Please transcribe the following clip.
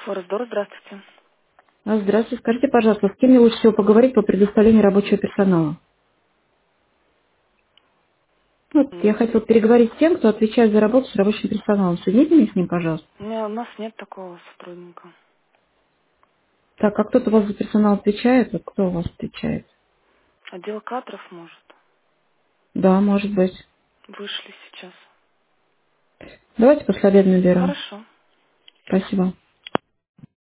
Форестдор, здравствуйте. Здравствуйте. Скажите, пожалуйста, с кем мне лучше всего поговорить по предоставлению рабочего персонала? Вот, я М, хотела переговорить с тем, кто отвечает за работу с рабочим персоналом. Соедините меня с ним, пожалуйста. У нас нет такого сотрудника. Так, а кто-то у вас за персонал отвечает? Вот кто у вас отвечает? Отдел кадров, может. Да, может быть. Вышли сейчас. Давайте после обеда наберу. Хорошо. Спасибо.